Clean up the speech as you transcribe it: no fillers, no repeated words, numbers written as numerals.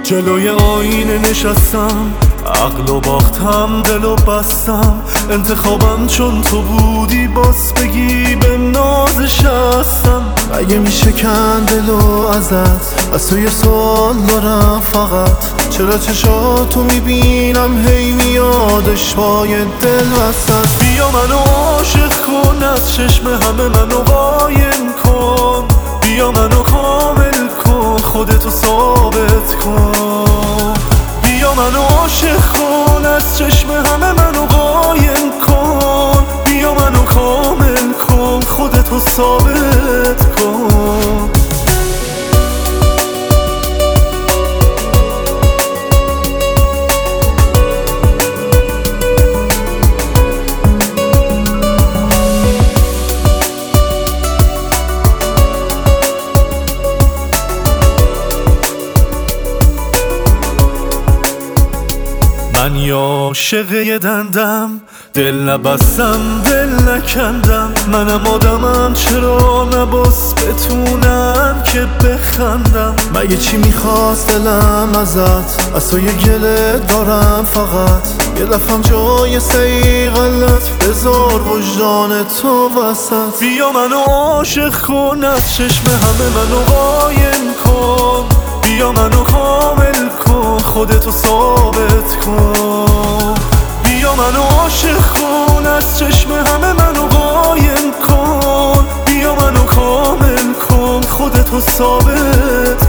جلوی آینه نشستم، عقل و باختم، دل و بستم. انتخابم چون تو بودی، باز بگی به نازش هستم. اگه میشه کندلو ازت، از تو یه سوال دارم فقط. چرا چشاتو میبینم هی میادش پای دل وسط. بیا منو عاشق کن، از چشم همه منو قایم کن. بیا منو کامل کن، خودتو ثابت کن. بیا منو عاشق کن، از چشم همه منو قایم کن. بیا منو کامل کن، خودتو ثابت کن. من یا عاشق یه دندم، دل نبستم دل نکندم. منم آدمم، چرا نباس بتونم که بخندم. مگه چی میخواست دلم ازت، از تو یه گله دارم فقط. یه دفعم جای سیغلت، بذار وجدان تو وسط. بیا منو عاشق کن، از چشم همه منو قایم کن. بیا منو کامل کن، خودتو ثابت کن. بیا منو عاشق کن، از چشم همه منو قایم کن. بیا منو کامل کن، خودتو ثابت